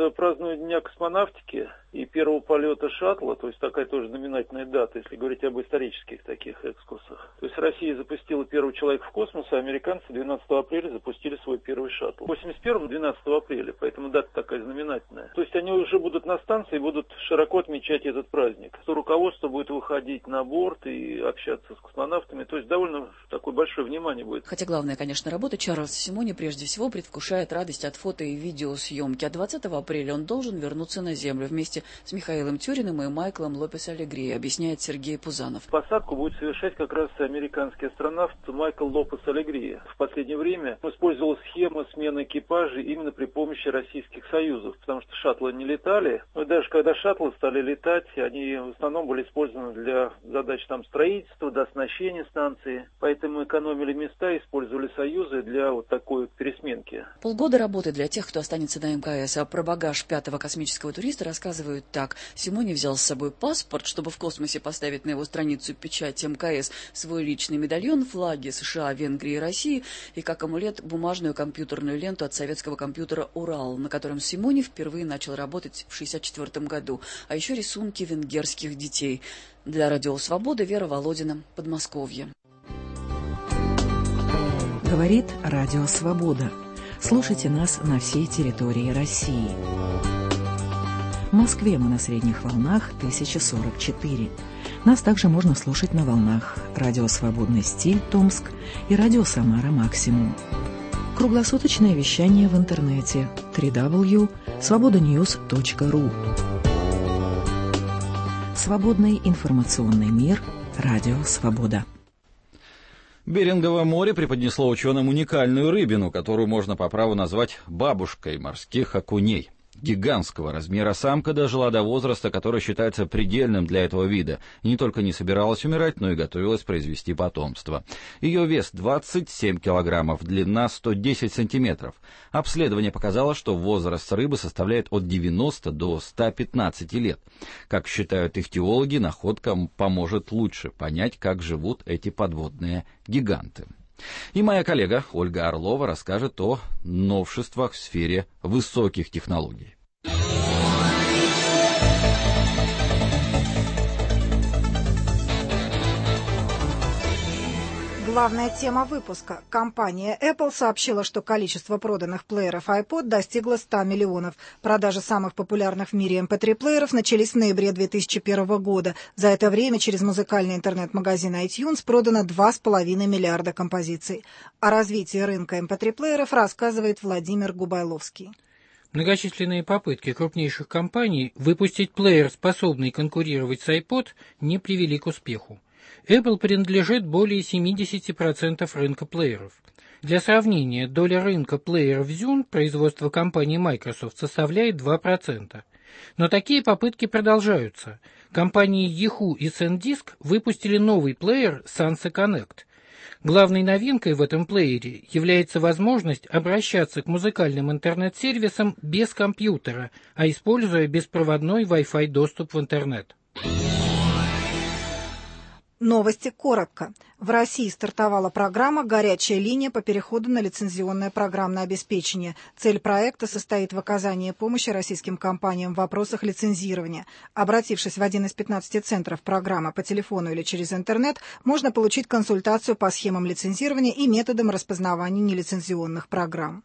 празднуют Дня космонавтики и первого полета шаттла, то есть такая тоже знаменательная дата, если говорить об исторических таких экскурсах. То есть Россия запустила первого человека в космос, а американцы двенадцатого апреля запустили свой первый шаттл. В восемьдесят первом двенадцатого апреля, поэтому дата такая знаменательная. То есть они уже будут на станции и будут широко отмечать этот праздник. То руководство будет выходить на борт и общаться с космонавтами, то есть довольно такое большое внимание будет. Хотя главная, конечно, работа Чарльза Симони прежде всего предвкушает радость от фото и видеосъемки. А двадцатого апреля он должен вернуться на Землю вместе с Михаилом Тюриным и Майклом Лопес-Алегри, объясняет Сергей Пузанов. Посадку будет совершать как раз американский астронавт Майкл Лопес-Алегри. В последнее время использовал схему смены экипажей именно при помощи российских союзов, потому что шаттлы не летали. Но даже когда шаттлы стали летать, они в основном были использованы для задач там строительства, до оснащения станции. Поэтому экономили места, использовали союзы для вот такой вот пересменки. Полгода работы для тех, кто останется на МКС. А про багаж пятого космического туриста рассказывают так. Симони взял с собой паспорт, чтобы в космосе поставить на его страницу печать МКС, свой личный медальон, флаги США, Венгрии и России и, как амулет, бумажную компьютерную ленту от советского компьютера «Урал», на котором Симони впервые начал работать в шестьдесят четвёртом году. А еще рисунки венгерских детей. Для Радио Свобода Вера Володина, Подмосковье. Говорит Радио Свобода. Слушайте нас на всей территории России. В Москве мы на средних волнах тысяча сорок четыре. Нас также можно слушать на волнах Радио Свободный стиль Томск и Радио Самара Максимум. Круглосуточное вещание в интернете дабл ю дабл ю дабл ю точка свобода ньюс точка ру. Свободный информационный мир. Радио Свобода. Берингово море преподнесло ученым уникальную рыбину, которую можно по праву назвать бабушкой морских окуней. Гигантского размера самка дожила до возраста, который считается предельным для этого вида, и не только не собиралась умирать, но и готовилась произвести потомство. Ее вес двадцать семь килограммов, длина сто десять сантиметров. Обследование показало, что возраст рыбы составляет от девяноста до ста пятнадцати лет. Как считают ихтиологи, находка поможет лучше понять, как живут эти подводные гиганты. И моя коллега Ольга Орлова расскажет о новшествах в сфере высоких технологий. Главная тема выпуска. Компания Apple сообщила, что количество проданных плееров iPod достигло ста миллионов. Продажи самых популярных в мире эм пэ три плееров начались в ноябре две тысячи первого года. За это время через музыкальный интернет-магазин iTunes продано два с половиной миллиарда композиций. О развитии рынка эм пэ три плееров рассказывает Владимир Губайловский. Многочисленные попытки крупнейших компаний выпустить плеер, способный конкурировать с iPod, не привели к успеху. Apple принадлежит более семидесяти процентов рынка плееров. Для сравнения, доля рынка плееров Zune, производства компании Microsoft, составляет два процента. Но такие попытки продолжаются. Компании Yahoo и SanDisk выпустили новый плеер Sansa Connect. Главной новинкой в этом плеере является возможность обращаться к музыкальным интернет-сервисам без компьютера, а используя беспроводной Wi-Fi доступ в интернет. Новости коротко. В России стартовала программа «Горячая линия» по переходу на лицензионное программное обеспечение. Цель проекта состоит в оказании помощи российским компаниям в вопросах лицензирования. Обратившись в один из пятнадцати центров программы по телефону или через интернет, можно получить консультацию по схемам лицензирования и методам распознавания нелицензионных программ.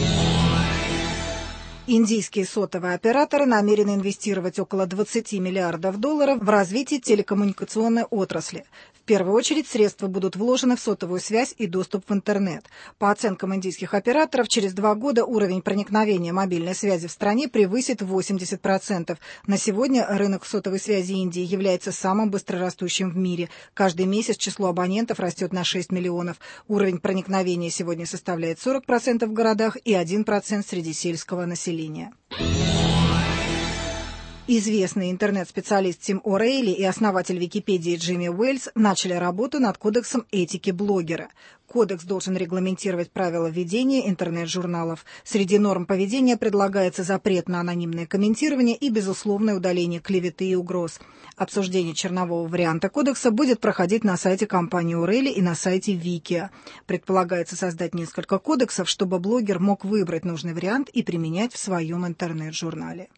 Индийские сотовые операторы намерены инвестировать около двадцати миллиардов долларов в развитие телекоммуникационной отрасли. В первую очередь средства будут вложены в сотовую связь и доступ в интернет. По оценкам индийских операторов, через два года уровень проникновения мобильной связи в стране превысит восемьдесят процентов. На сегодня рынок сотовой связи Индии является самым быстрорастущим в мире. Каждый месяц число абонентов растет на шесть миллионов. Уровень проникновения сегодня составляет сорок процентов в городах и один процент среди сельского населения. Известный интернет-специалист Тим О'Рейли и основатель Википедии Джимми Уэльс начали работу над кодексом этики блогера. Кодекс должен регламентировать правила ведения интернет-журналов. Среди норм поведения предлагается запрет на анонимное комментирование и безусловное удаление клеветы и угроз. Обсуждение чернового варианта кодекса будет проходить на сайте компании O'Reilly и на сайте Викиа. Предполагается создать несколько кодексов, чтобы блогер мог выбрать нужный вариант и применять в своем интернет-журнале.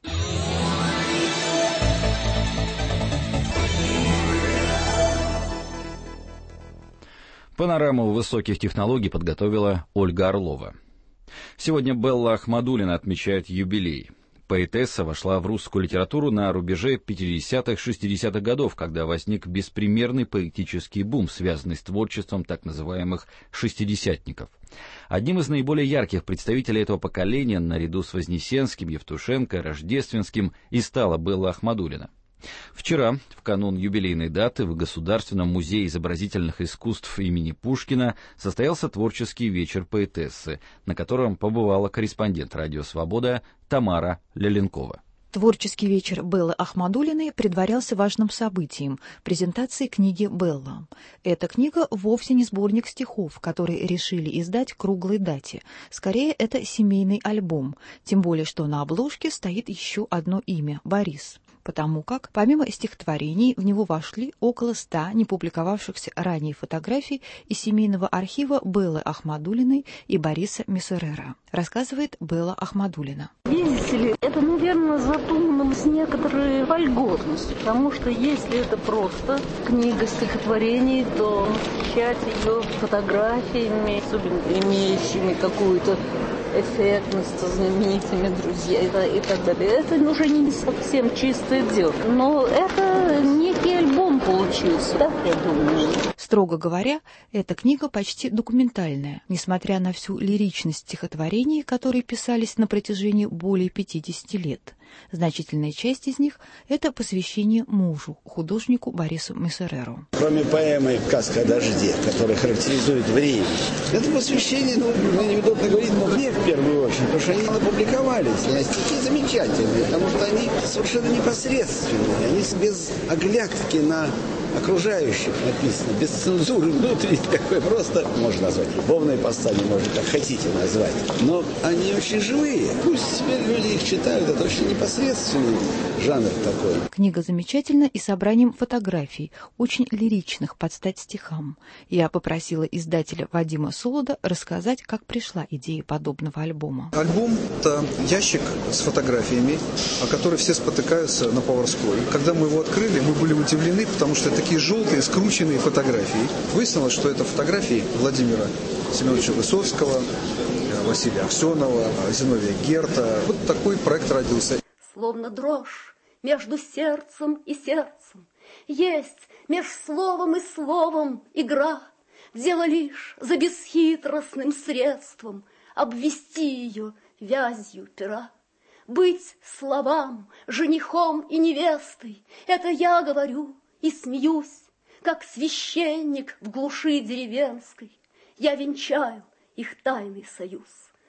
Панораму высоких технологий подготовила Ольга Орлова. Сегодня Белла Ахмадуллина отмечает юбилей. Поэтесса вошла в русскую литературу на рубеже пятидесятых-шестидесятых годов, когда возник беспримерный поэтический бум, связанный с творчеством так называемых «шестидесятников». Одним из наиболее ярких представителей этого поколения, наряду с Вознесенским, Евтушенко, Рождественским, и стала Белла Ахмадуллина. Вчера, в канун юбилейной даты, в Государственном музее изобразительных искусств имени Пушкина состоялся творческий вечер поэтессы, на котором побывала корреспондент «Радио Свобода» Тамара Леленкова. Творческий вечер Беллы Ахмадуллиной предварялся важным событием – презентацией книги «Белла». Эта книга вовсе не сборник стихов, который решили издать к круглой дате. Скорее, это семейный альбом, тем более, что на обложке стоит еще одно имя – Борис. Потому как, помимо стихотворений, в него вошли около ста непубликовавшихся ранее фотографий из семейного архива Беллы Ахмадуллиной и Бориса Мессерера, рассказывает Белла Ахмадуллина. Видите ли, это, наверное, задумано с некоторой вольготностью, потому что если это просто книга стихотворений, то печать ее фотографиями, особенно имеющими какую-то эффектность, со знаменитыми друзьями и так далее. Это уже не совсем чистое дело. Но это некий альбом получился, да, я думаю. Строго говоря, эта книга почти документальная, несмотря на всю лиричность стихотворений, которые писались на протяжении более пятидесяти лет. Значительная часть из них – это посвящение мужу, художнику Борису Мессереру. Кроме поэмы «Сказка о дожде», которая характеризует время, это посвящение, ну, мне неудобно говорить, но мне в первую очередь, потому что они опубликовались, а стихи замечательные, потому что они совершенно непосредственные, они без оглядки на окружающих написано, без цензуры внутренней, какой просто, можно назвать, любовной ипостаси, можно как хотите назвать. Но они очень живые. Пусть теперь люди их читают, это очень непосредственный жанр такой. Книга замечательна и собранием фотографий, очень лиричных под стать стихам. Я попросила издателя Вадима Солода рассказать, как пришла идея подобного альбома. Альбом – это ящик с фотографиями, о которых все спотыкаются на Поварской. Когда мы его открыли, мы были удивлены, потому что это такие желтые, скрученные фотографии. Выяснилось, что это фотографии Владимира Семеновича Высоцкого, Василия Аксенова, Зиновия Герта. Вот такой проект родился. Словно дрожь между сердцем и сердцем, есть меж словом и словом игра. Дело лишь за бесхитростным средством обвести ее вязью пера. Быть словам, женихом и невестой, это я говорю и смеюсь, как священник в глуши деревенской. Я венчаю их тайный союз.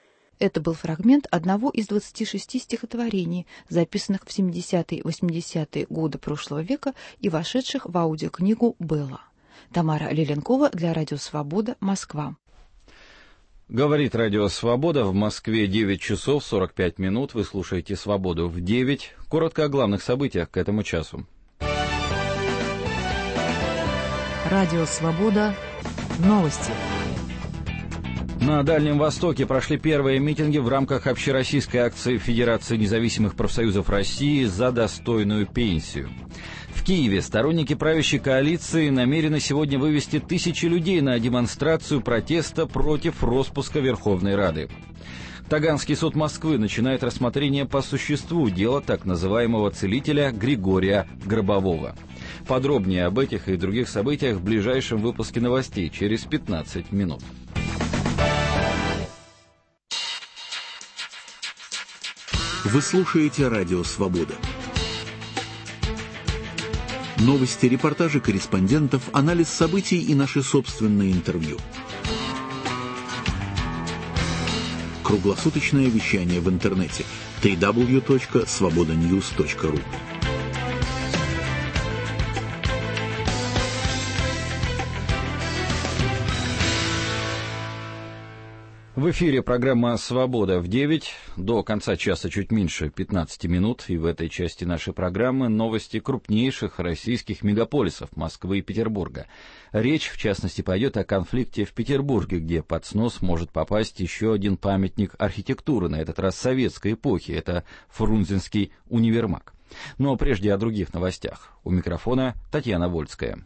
Это был фрагмент одного из двадцати шести стихотворений, записанных в семидесятые-восьмидесятые годы прошлого века и вошедших в аудиокнигу «Белла». Тамара Леленкова для Радио Свобода, Москва. Говорит Радио Свобода, в Москве девять часов сорок пять минут. Вы слушаете «Свободу» в девять. Коротко о главных событиях к этому часу. Радио Свобода. Новости. На Дальнем Востоке прошли первые митинги в рамках общероссийской акции Федерации независимых профсоюзов России «За достойную пенсию». В Киеве сторонники правящей коалиции намерены сегодня вывести тысячи людей на демонстрацию протеста против распуска Верховной Рады. Таганский суд Москвы начинает рассмотрение по существу дела так называемого целителя Григория Гробового. Подробнее об этих и других событиях в ближайшем выпуске новостей через пятнадцать минут. Вы слушаете Радио Свобода. Новости, репортажи корреспондентов, анализ событий и наши собственные интервью. Круглосуточное вещание в интернете дабл ю дабл ю дабл ю точка свобода ньюс точка ру. В эфире программа «Свобода» в девять. До конца часа чуть меньше пятнадцати минут. И в этой части нашей программы новости крупнейших российских мегаполисов Москвы и Петербурга. Речь, в частности, пойдет о конфликте в Петербурге, где под снос может попасть еще один памятник архитектуры, на этот раз советской эпохи. Это Фрунзенский универмаг. Но прежде о других новостях. У микрофона Татьяна Вольская.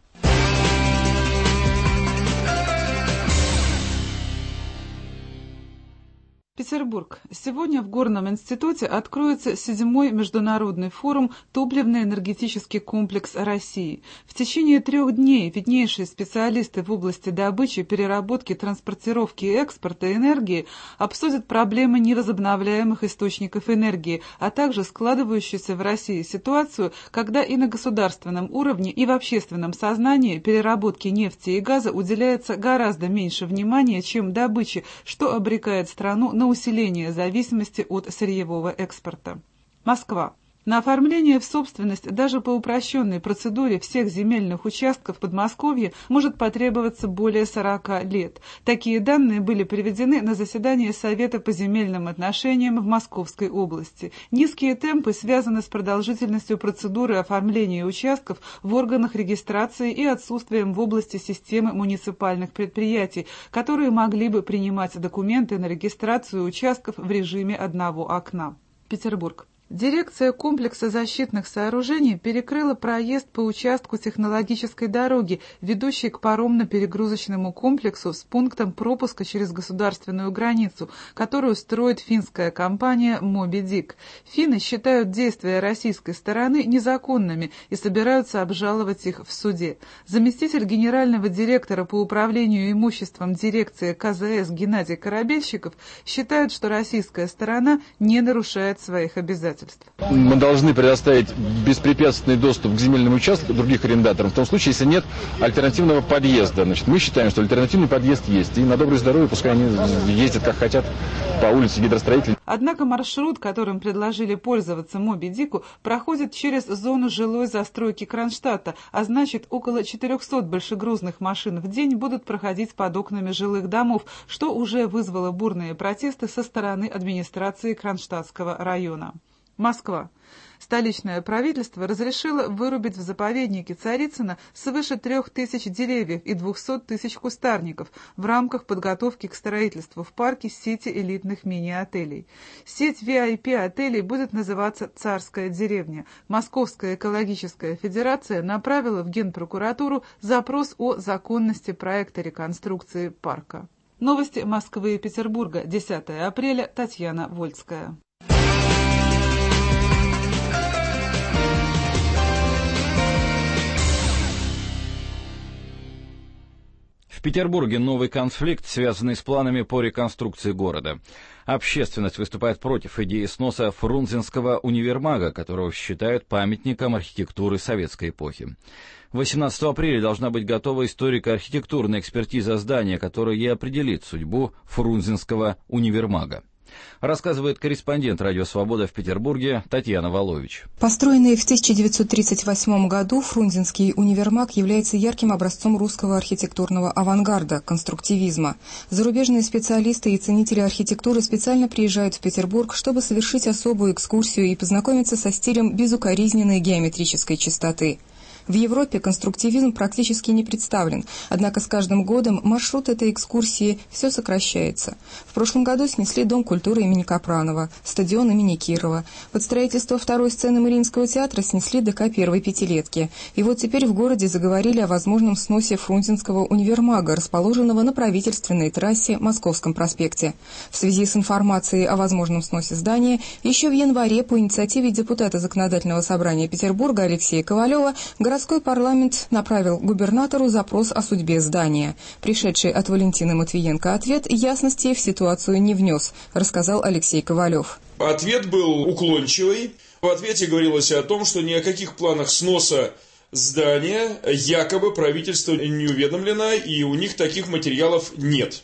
Петербург. Сегодня в Горном институте откроется седьмой международный форум «Топливно-энергетический комплекс России». В течение трех дней виднейшие специалисты в области добычи, переработки, транспортировки и экспорта энергии обсудят проблемы невозобновляемых источников энергии, а также складывающуюся в России ситуацию, когда и на государственном уровне, и в общественном сознании переработке нефти и газа уделяется гораздо меньше внимания, чем добыче, что обрекает страну на усиление зависимости от сырьевого экспорта. Москва. На оформление в собственность даже по упрощенной процедуре всех земельных участков Подмосковья может потребоваться более сорока лет. Такие данные были приведены на заседании Совета по земельным отношениям в Московской области. Низкие темпы связаны с продолжительностью процедуры оформления участков в органах регистрации и отсутствием в области системы муниципальных предприятий, которые могли бы принимать документы на регистрацию участков в режиме одного окна. Петербург. Дирекция комплекса защитных сооружений перекрыла проезд по участку технологической дороги, ведущей к паромно-перегрузочному комплексу с пунктом пропуска через государственную границу, которую строит финская компания «Моби Дик». Финны считают действия российской стороны незаконными и собираются обжаловать их в суде. Заместитель генерального директора по управлению имуществом дирекции ка зэ эс Геннадий Корабельщиков считает, что российская сторона не нарушает своих обязательств. Мы должны предоставить беспрепятственный доступ к земельным участкам других арендаторам, в том случае, если нет альтернативного подъезда. Значит, мы считаем, что альтернативный подъезд есть, и на доброе здоровье пускай они ездят как хотят по улице гидростроителей. Однако маршрут, которым предложили пользоваться Моби Дику, проходит через зону жилой застройки Кронштадта, а значит, около четырехсот большегрузных машин в день будут проходить под окнами жилых домов, что уже вызвало бурные протесты со стороны администрации Кронштадтского района. Москва. Столичное правительство разрешило вырубить в заповеднике Царицыно свыше трех тысяч деревьев и двухсот тысяч кустарников в рамках подготовки к строительству в парке сети элитных мини-отелей. Сеть ви ай пи-отелей будет называться «Царская деревня». Московская экологическая федерация направила в Генпрокуратуру запрос о законности проекта реконструкции парка. Новости Москвы и Петербурга. десятое апреля. Татьяна Вольская. В Петербурге новый конфликт, связанный с планами по реконструкции города. Общественность выступает против идеи сноса Фрунзенского универмага, которого считают памятником архитектуры советской эпохи. восемнадцатого апреля должна быть готова историко-архитектурная экспертиза здания, которая и определит судьбу Фрунзенского универмага. Рассказывает корреспондент «Радио Свобода» в Петербурге Татьяна Волович. Построенный в тысяча девятьсот тридцать восьмом году Фрунзенский универмаг является ярким образцом русского архитектурного авангарда, конструктивизма. Зарубежные специалисты и ценители архитектуры специально приезжают в Петербург, чтобы совершить особую экскурсию и познакомиться со стилем безукоризненной геометрической чистоты. В Европе конструктивизм практически не представлен, однако с каждым годом маршрут этой экскурсии все сокращается. В прошлом году снесли Дом культуры имени Капранова, стадион имени Кирова. Под строительство второй сцены Мариинского театра снесли ДК первой пятилетки. И вот теперь в городе заговорили о возможном сносе Фрунзенского универмага, расположенного на правительственной трассе Московском проспекте. В связи с информацией о возможном сносе здания, еще в январе по инициативе депутата Законодательного собрания Петербурга Алексея Ковалева городской парламент направил губернатору запрос о судьбе здания. Пришедший от Валентины Матвиенко ответ ясности в ситуацию не внес, рассказал Алексей Ковалев. Ответ был уклончивый. В ответе говорилось о том, что ни о каких планах сноса здания якобы правительство не уведомлено, и у них таких материалов нет.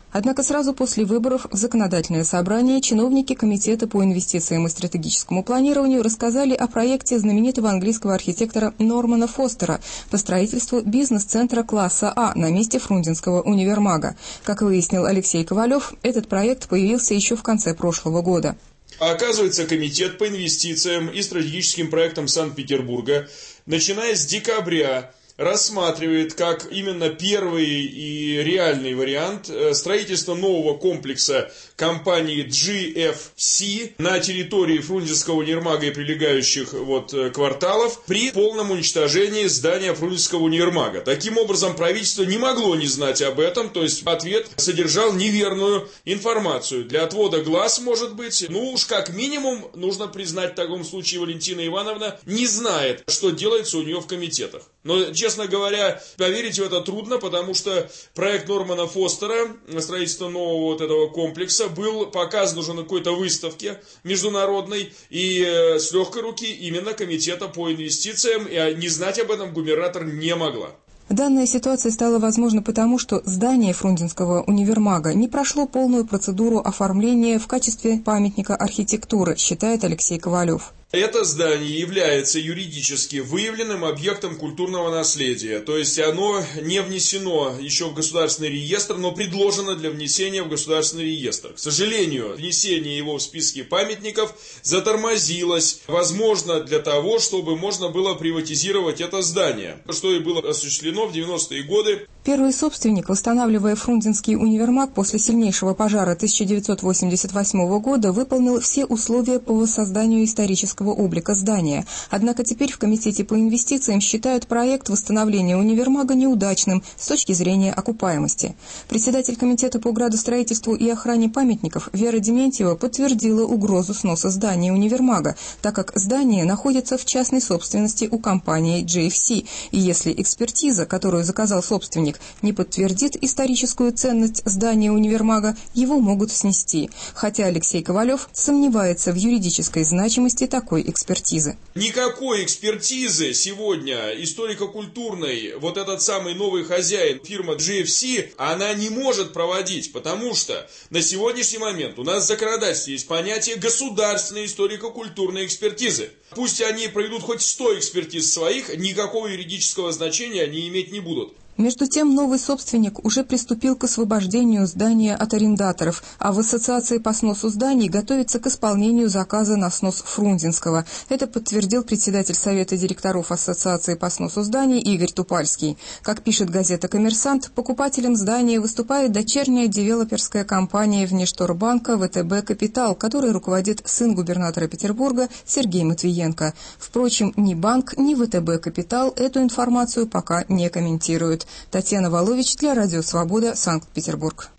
Однако сразу после выборов в законодательное собрание чиновники Комитета по инвестициям и стратегическому планированию рассказали о проекте знаменитого английского архитектора Нормана Фостера по строительству бизнес-центра класса А на месте Фрунзенского универмага. Как выяснил Алексей Ковалев, этот проект появился еще в конце прошлого года. А оказывается, Комитет по инвестициям и стратегическим проектам Санкт-Петербурга, начиная с декабря, рассматривает как именно первый и реальный вариант строительства нового комплекса компании джи эф си на территории Фрунзенского универмага и прилегающих вот кварталов при полном уничтожении здания Фрунзенского универмага. Таким образом, правительство не могло не знать об этом, то есть ответ содержал неверную информацию. Для отвода глаз, может быть, ну уж как минимум, нужно признать в таком случае, Валентина Ивановна не знает, что делается у нее в комитетах. Но, честно говоря, поверить в это трудно, потому что проект Нормана Фостера, строительство нового вот этого комплекса, был показан уже на какой-то выставке международной и э, с легкой руки именно Комитета по инвестициям, и не знать об этом губернатор не могла. Данная ситуация стала возможна потому, что здание Фрунзенского универмага не прошло полную процедуру оформления в качестве памятника архитектуры, считает Алексей Ковалев. Это здание является юридически выявленным объектом культурного наследия, то есть оно не внесено еще в государственный реестр, но предложено для внесения в государственный реестр. К сожалению, внесение его в списки памятников затормозилось, возможно, для того, чтобы можно было приватизировать это здание, что и было осуществлено в девяностые годы. Первый собственник, восстанавливая Фрунзенский универмаг после сильнейшего пожара тысяча девятьсот восемьдесят восьмого года, выполнил все условия по воссозданию исторического облика здания. Однако теперь в Комитете по инвестициям считают проект восстановления универмага неудачным с точки зрения окупаемости. Председатель Комитета по градостроительству и охране памятников Вера Дементьева подтвердила угрозу сноса здания универмага, так как здание находится в частной собственности у компании джи эф си, и если экспертиза, которую заказал собственник, не подтвердит историческую ценность здания универмага, его могут снести. Хотя Алексей Ковалев сомневается в юридической значимости такой экспертизы. Никакой экспертизы сегодня историко-культурной вот этот самый новый хозяин, фирма джи эф си, она не может проводить, потому что на сегодняшний момент у нас в законодательстве есть понятие государственной историко-культурной экспертизы. Пусть они проведут хоть сто экспертиз своих, никакого юридического значения они иметь не будут. Между тем, новый собственник уже приступил к освобождению здания от арендаторов, а в Ассоциации по сносу зданий готовится к исполнению заказа на снос Фрунзенского. Это подтвердил председатель Совета директоров Ассоциации по сносу зданий Игорь Тупальский. Как пишет газета «Коммерсант», покупателем здания выступает дочерняя девелоперская компания Внешторбанка вэ тэ бэ «Капитал», которой руководит сын губернатора Петербурга Сергей Матвиенко. Впрочем, ни банк, ни вэ тэ бэ «Капитал» эту информацию пока не комментируют. Татьяна Волович для Радио Свобода, Санкт-Петербург.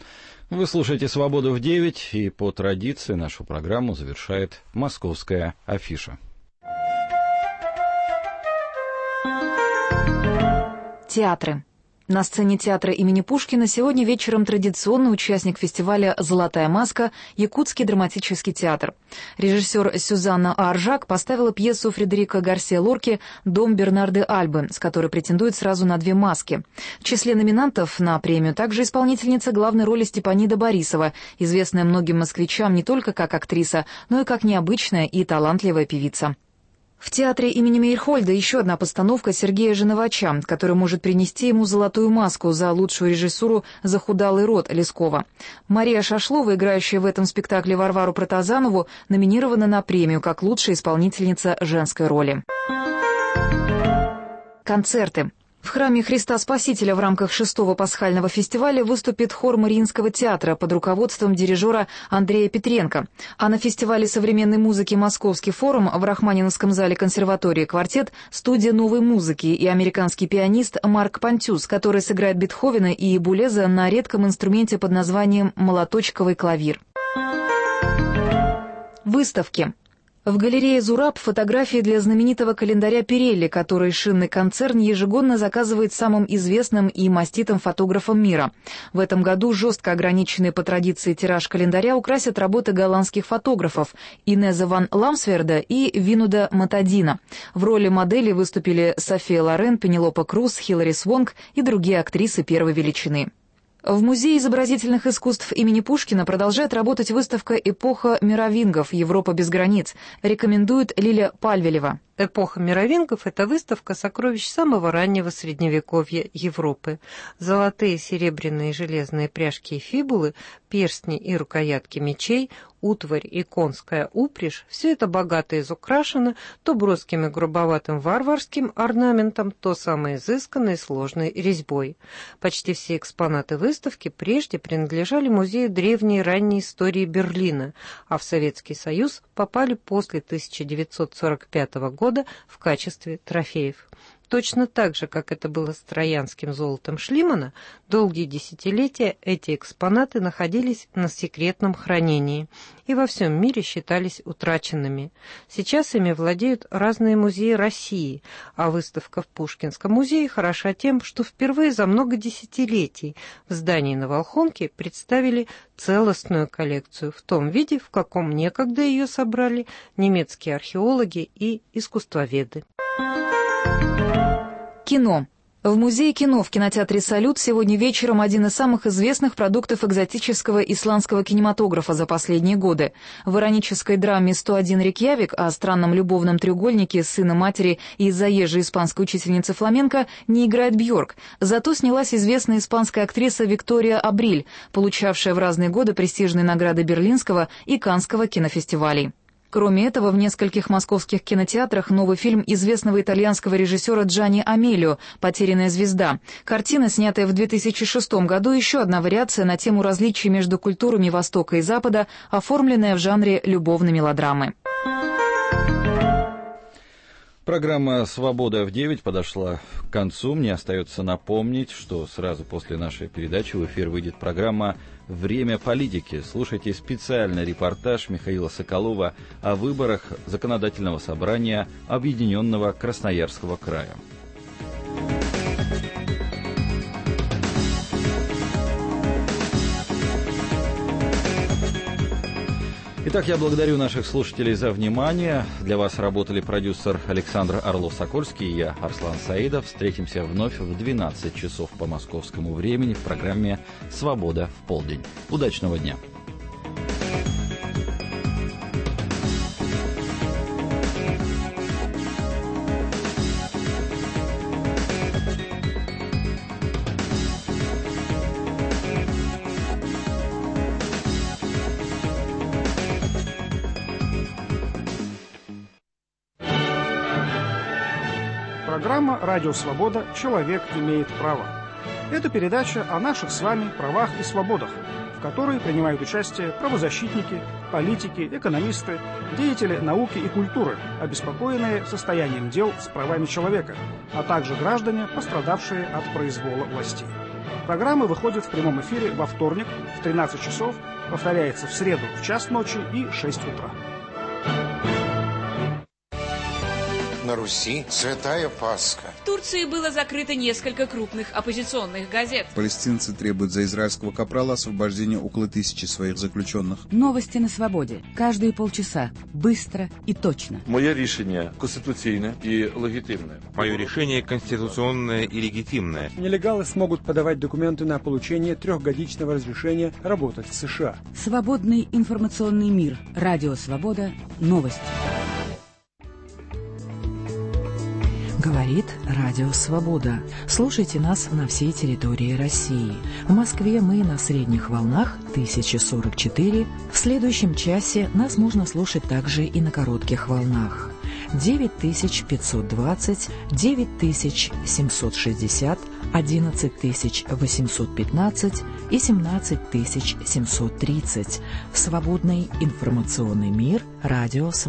Вы слушаете «Свободу в девять», и по традиции нашу программу завершает московская афиша. Театры. На сцене театра имени Пушкина сегодня вечером традиционный участник фестиваля «Золотая маска» Якутский драматический театр. Режиссер Сюзанна Аржак поставила пьесу Фредерика Гарсиа Лорки «Дом Бернарды Альбы», с которой претендует сразу на две маски. В числе номинантов на премию также исполнительница главной роли Степанида Борисова, известная многим москвичам не только как актриса, но и как необычная и талантливая певица. В театре имени Мейерхольда еще одна постановка Сергея Жиновача, который может принести ему золотую маску за лучшую режиссуру «Захудалый род» Лескова. Мария Шашлова, играющая в этом спектакле Варвару Протазанову, номинирована на премию как лучшая исполнительница женской роли. Концерты. В храме Христа Спасителя в рамках шестого пасхального фестиваля выступит хор Мариинского театра под руководством дирижера Андрея Петренко. А на фестивале современной музыки «Московский форум» в Рахманиновском зале консерватории «Квартет» студия новой музыки и американский пианист Марк Пантюс, который сыграет Бетховена и Булеза на редком инструменте под названием молоточковый клавир. Выставки. В галерее «Зураб» фотографии для знаменитого календаря Пирелли, который шинный концерн ежегодно заказывает самым известным и маститым фотографам мира. В этом году жестко ограниченный по традиции тираж календаря украсят работы голландских фотографов Инеза ван Ламсверда и Винуда Матадина. В роли моделей выступили София Лорен, Пенелопа Круз, Хилари Свонг и другие актрисы первой величины. В Музее изобразительных искусств имени Пушкина продолжает работать выставка «Эпоха мировингов. Европа без границ», рекомендует Лилия Пальвелева. «Эпоха мировингов» — это выставка сокровищ самого раннего Средневековья Европы. Золотые, серебряные и железные пряжки и фибулы, перстни и рукоятки мечей, утварь и конская упряжь — все это богато изукрашено то броским и грубоватым варварским орнаментом, то самой изысканной и сложной резьбой. Почти все экспонаты выставки прежде принадлежали Музею древней и ранней истории Берлина, а в Советский Союз попали после тысяча девятьсот сорок пятого года в качестве трофеев. Точно так же, как это было с троянским золотом Шлимана, долгие десятилетия эти экспонаты находились на секретном хранении и во всем мире считались утраченными. Сейчас ими владеют разные музеи России, а выставка в Пушкинском музее хороша тем, что впервые за много десятилетий в здании на Волхонке представили целостную коллекцию в том виде, в каком некогда ее собрали немецкие археологи и искусствоведы. Кино. В Музее кино в кинотеатре «Салют» сегодня вечером один из самых известных продуктов экзотического исландского кинематографа за последние годы. В иронической драме «сто один Рейкьявик» о странном любовном треугольнике сына матери и заезжей испанской учительницы фламенко не играет Бьорк, зато снялась известная испанская актриса Виктория Абриль, получавшая в разные годы престижные награды Берлинского и Каннского кинофестивалей. Кроме этого, в нескольких московских кинотеатрах новый фильм известного итальянского режиссера Джанни Амелио «Потерянная звезда». Картина, снятая в две тысячи шестом году, еще одна вариация на тему различий между культурами Востока и Запада, оформленная в жанре любовной мелодрамы. Программа «Свобода в девять» подошла к концу. Мне остается напомнить, что сразу после нашей передачи в эфир выйдет программа «Время политики». Слушайте специальный репортаж Михаила Соколова о выборах Законодательного собрания Объединенного Красноярского края. Итак, я благодарю наших слушателей за внимание. Для вас работали продюсер Александр Орлов-Сокольский и я, Арслан Саидов. Встретимся вновь в двенадцать часов по московскому времени в программе «Свобода в полдень». Удачного дня! Программа «Радио Свобода. Человек имеет право». Это передача о наших с вами правах и свободах, в которой принимают участие правозащитники, политики, экономисты, деятели науки и культуры, обеспокоенные состоянием дел с правами человека, а также граждане, пострадавшие от произвола властей. Программа выходит в прямом эфире во вторник в тринадцать часов, повторяется в среду в час ночи и шесть утра. На Руси святая Пасха. В Турции было закрыто несколько крупных оппозиционных газет. Палестинцы требуют за израильского капрала освобождения около тысячи своих заключенных. Новости на свободе. Каждые полчаса. Быстро и точно. Моє рішення конституційне і легітимне. Мое решение конституционное и легитимное. Нелегалы смогут подавать документы на получение трехгодичного разрешения работать в США. Свободный информационный мир. Радио Свобода. Новости. Говорит Радио Свобода. Слушайте нас на всей территории России. В Москве мы на средних волнах тысяча сорок четыре. В следующем часе нас можно слушать также и на коротких волнах. девять тысяч пятьсот двадцать, девять тысяч семьсот шестьдесят, одиннадцать тысяч восемьсот пятнадцать и семнадцать тысяч семьсот тридцать. Свободный информационный мир. Радио Свобода.